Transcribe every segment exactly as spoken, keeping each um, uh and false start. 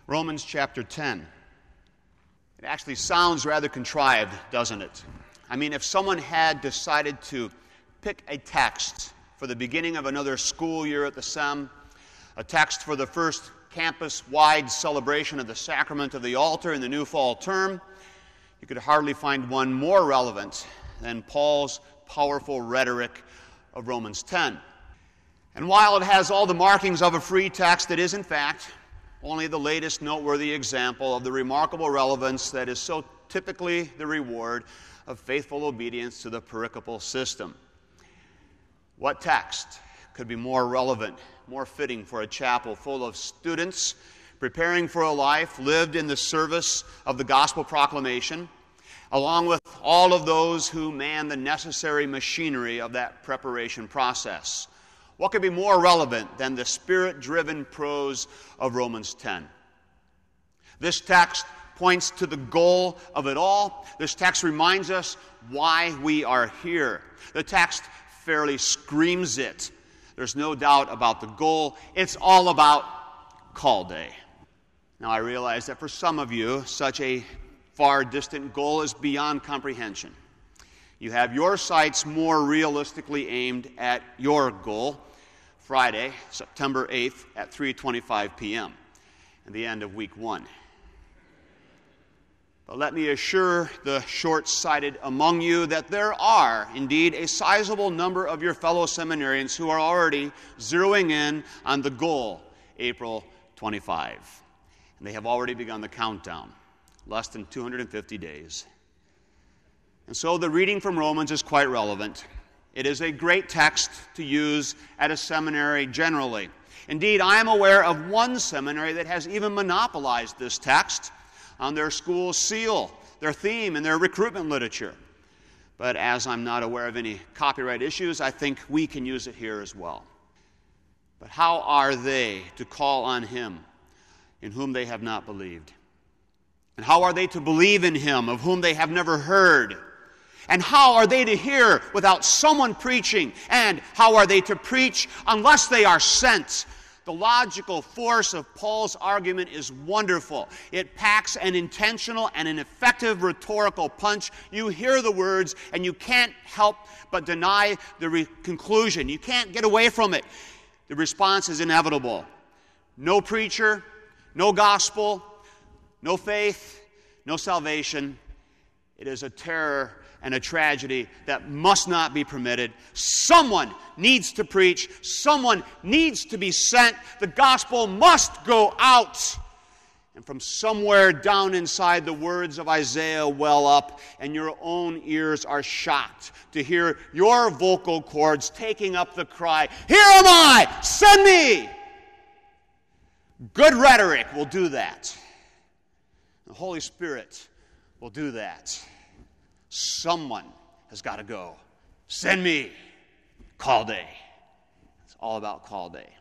Romans chapter ten. It actually sounds rather contrived, doesn't it? I mean, if someone had decided to pick a text for the beginning of another school year at the Sem, a text for the first campus-wide celebration of the sacrament of the altar in the new fall term, you could hardly find one more relevant than Paul's powerful rhetoric of Romans ten. And while it has all the markings of a free text, it is, in fact, only the latest noteworthy example of the remarkable relevance that is so typically the reward of faithful obedience to the pericopal system. What text could be more relevant, more fitting for a chapel full of students preparing for a life lived in the service of the gospel proclamation, along with all of those who man the necessary machinery of that preparation process? What could be more relevant than the Spirit-driven prose of Romans ten? This text points to the goal of it all. This text reminds us why we are here. The text fairly screams it. There's no doubt about the goal. It's all about call day. Now, I realize that for some of you, such a far distant goal is beyond comprehension. You have your sights more realistically aimed at your goal, Friday, September eighth at three twenty-five p.m., and the end of week one. But let me assure the short-sighted among you that there are, indeed, a sizable number of your fellow seminarians who are already zeroing in on the goal, April twenty-fifth. And they have already begun the countdown, less than two hundred fifty days. And so the reading from Romans is quite relevant. It is a great text to use at a seminary generally. Indeed, I am aware of one seminary that has even monopolized this text on their school seal, their theme, and their recruitment literature. But as I'm not aware of any copyright issues, I think we can use it here as well. But how are they to call on Him in whom they have not believed? And how are they to believe in Him of whom they have never heard? And how are they to hear without someone preaching? And how are they to preach unless they are sent? The logical force of Paul's argument is wonderful. It packs an intentional and an effective rhetorical punch. You hear the words and you can't help but deny the re- conclusion. You can't get away from it. The response is inevitable. No preacher, no gospel, no faith, no salvation. It is a terror and a tragedy that must not be permitted. Someone needs to preach. Someone needs to be sent. The gospel must go out. And from somewhere down inside, the words of Isaiah well up, and your own ears are shocked to hear your vocal cords taking up the cry, "Here am I! Send me!" Good rhetoric will do that. The Holy Spirit will do that. Someone has got to go. Send me. Call day. It's all about call day.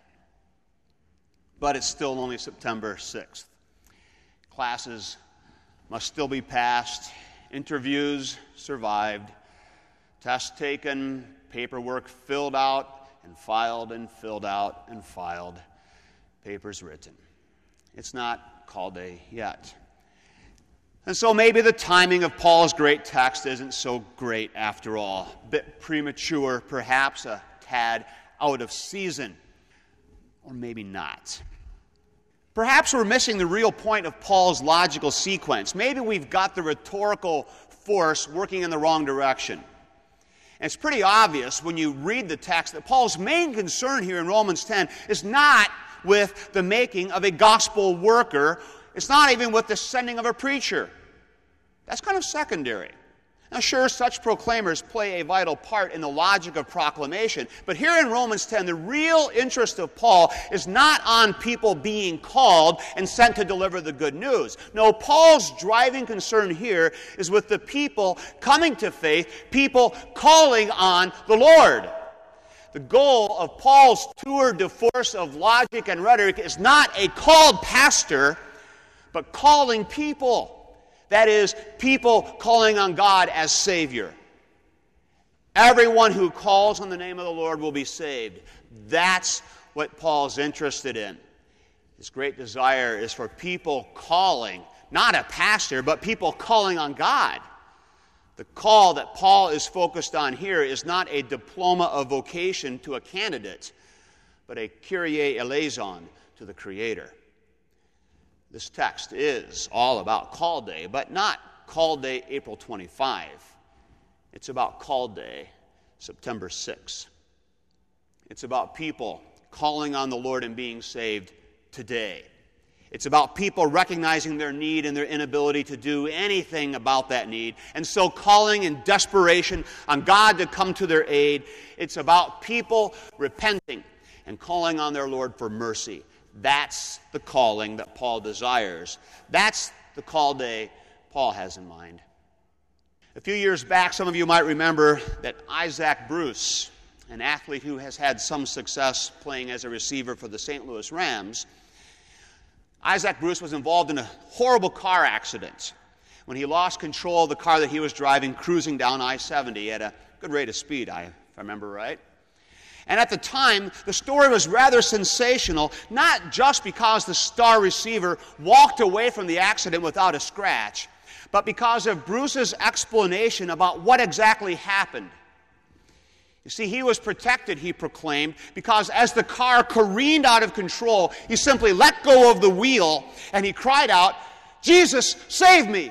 But it's still only September sixth. Classes must still be passed. Interviews survived. Tests taken. Paperwork filled out and filed and filled out and filed. Papers written. It's not call day yet. And so maybe the timing of Paul's great text isn't so great after all. A bit premature, perhaps a tad out of season. Or maybe not. Perhaps we're missing the real point of Paul's logical sequence. Maybe we've got the rhetorical force working in the wrong direction. And it's pretty obvious when you read the text that Paul's main concern here in Romans ten is not with the making of a gospel worker. It's not even with the sending of a preacher. That's kind of secondary. Now, sure, such proclaimers play a vital part in the logic of proclamation, but here in Romans ten, the real interest of Paul is not on people being called and sent to deliver the good news. No, Paul's driving concern here is with the people coming to faith, people calling on the Lord. The goal of Paul's tour de force of logic and rhetoric is not a called pastor, but calling people. That is, people calling on God as Savior. Everyone who calls on the name of the Lord will be saved. That's what Paul's interested in. His great desire is for people calling, not a pastor, but people calling on God. The call that Paul is focused on here is not a diploma of vocation to a candidate, but a Kyrie eleison to the Creator. This text is all about Call Day, but not Call Day April twenty-fifth. It's about Call Day September sixth. It's about people calling on the Lord and being saved today. It's about people recognizing their need and their inability to do anything about that need, and so calling in desperation on God to come to their aid. It's about people repenting and calling on their Lord for mercy. That's the calling that Paul desires. That's the call day Paul has in mind. A few years back, some of you might remember that Isaac Bruce, an athlete who has had some success playing as a receiver for the Saint Louis Rams, Isaac Bruce was involved in a horrible car accident when he lost control of the car that he was driving, cruising down I seventy at a good rate of speed, I, if I remember right. And at the time, the story was rather sensational, not just because the star receiver walked away from the accident without a scratch, but because of Bruce's explanation about what exactly happened. You see, he was protected, he proclaimed, because as the car careened out of control, he simply let go of the wheel and he cried out, "Jesus, save me!"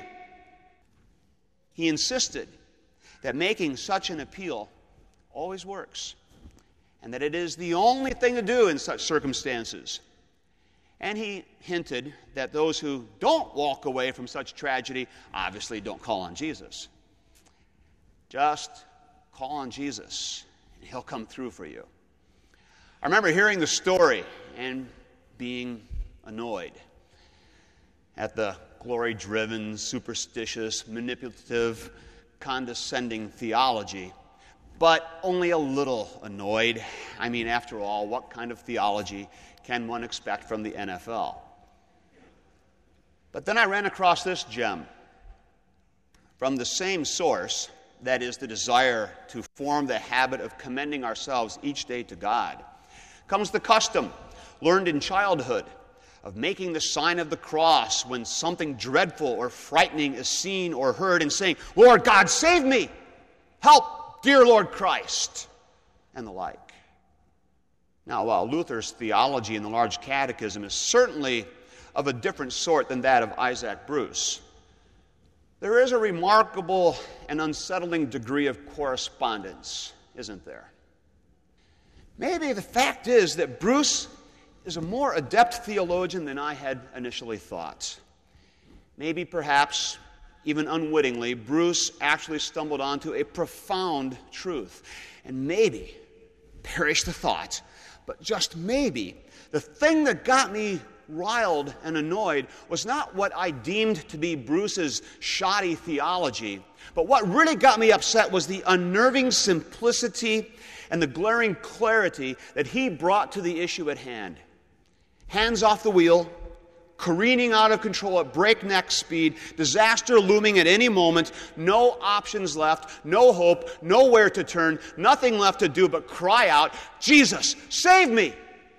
He insisted that making such an appeal always works, and that it is the only thing to do in such circumstances. And he hinted that those who don't walk away from such tragedy obviously don't call on Jesus. Just call on Jesus, and He'll come through for you. I remember hearing the story and being annoyed at the glory-driven, superstitious, manipulative, condescending theology, but only a little annoyed. I mean, after all, what kind of theology can one expect from the N F L? But then I ran across this gem. From the same source, that is, the desire to form the habit of commending ourselves each day to God, comes the custom, learned in childhood, of making the sign of the cross when something dreadful or frightening is seen or heard, and saying, "Lord God, save me! Help, dear Lord Christ," and the like. Now, while Luther's theology in the Large Catechism is certainly of a different sort than that of Isaac Bruce, there is a remarkable and unsettling degree of correspondence, isn't there? Maybe the fact is that Bruce is a more adept theologian than I had initially thought. Maybe, perhaps, even unwittingly, Bruce actually stumbled onto a profound truth. And maybe, perish the thought, but just maybe, the thing that got me riled and annoyed was not what I deemed to be Bruce's shoddy theology, but what really got me upset was the unnerving simplicity and the glaring clarity that he brought to the issue at hand. Hands off the wheel, careening out of control at breakneck speed, disaster looming at any moment, no options left, no hope, nowhere to turn, nothing left to do but cry out, "Jesus, save me!"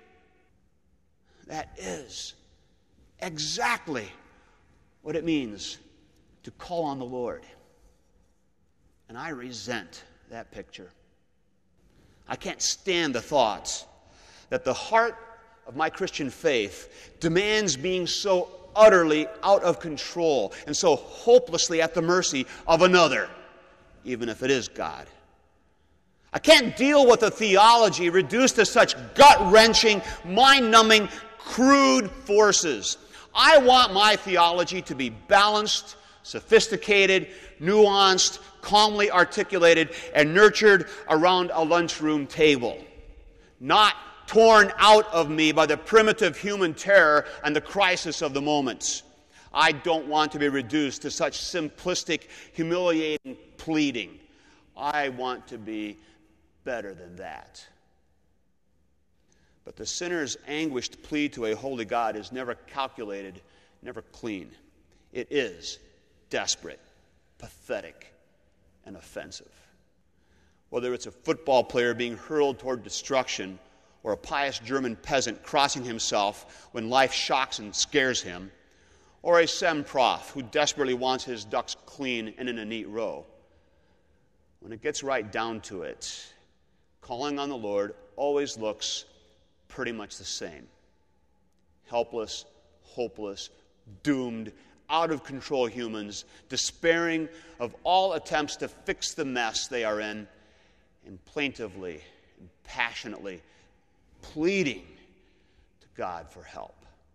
That is exactly what it means to call on the Lord. And I resent that picture. I can't stand the thoughts that the heart of my Christian faith demands being so utterly out of control and so hopelessly at the mercy of another, even if it is God. I can't deal with a theology reduced to such gut-wrenching, mind-numbing, crude forces. I want my theology to be balanced, sophisticated, nuanced, calmly articulated, and nurtured around a lunchroom table, not torn out of me by the primitive human terror and the crisis of the moment. I don't want to be reduced to such simplistic, humiliating pleading. I want to be better than that. But the sinner's anguished plea to a holy God is never calculated, never clean. It is desperate, pathetic, and offensive. Whether it's a football player being hurled toward destruction or a pious German peasant crossing himself when life shocks and scares him, or a sem prof who desperately wants his ducks clean and in a neat row. When it gets right down to it, calling on the Lord always looks pretty much the same. Helpless, hopeless, doomed, out-of-control humans, despairing of all attempts to fix the mess they are in, and plaintively and passionately pleading to God for help.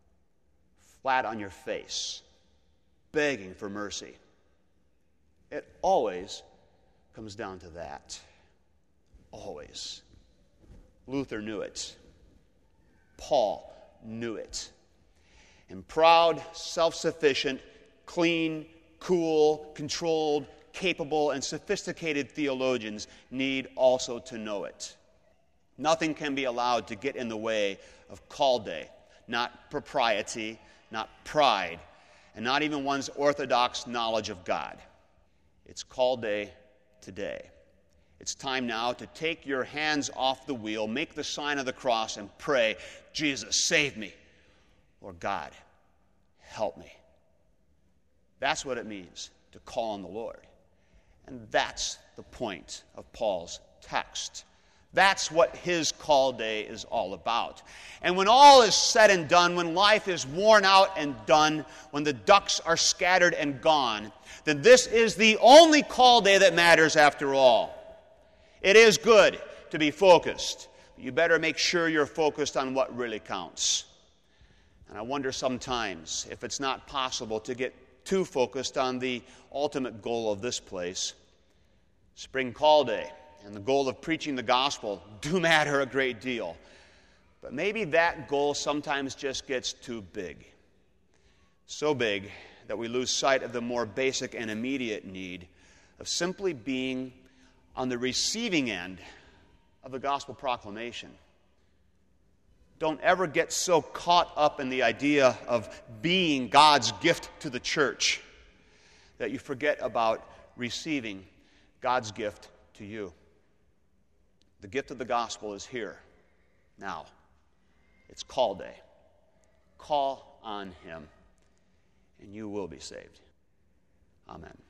Flat on your face, begging for mercy. It always comes down to that. Always. Luther knew it. Paul knew it. And proud, self-sufficient, clean, cool, controlled, capable, and sophisticated theologians need also to know it. Nothing can be allowed to get in the way of call day, not propriety, not pride, and not even one's orthodox knowledge of God. It's call day today. It's time now to take your hands off the wheel, make the sign of the cross, and pray, Jesus, save me, or God, help me. That's what it means to call on the Lord. And that's the point of Paul's text. That's what his call day is all about. And when all is said and done, when life is worn out and done, when the ducks are scattered and gone, then this is the only call day that matters after all. It is good to be focused, but you better make sure you're focused on what really counts. And I wonder sometimes if it's not possible to get too focused on the ultimate goal of this place. Spring call day and the goal of preaching the gospel do matter a great deal. But maybe that goal sometimes just gets too big. So big that we lose sight of the more basic and immediate need of simply being on the receiving end of the gospel proclamation. Don't ever get so caught up in the idea of being God's gift to the church that you forget about receiving God's gift to you. The gift of the gospel is here, now. It's call day. Call on Him, and you will be saved. Amen.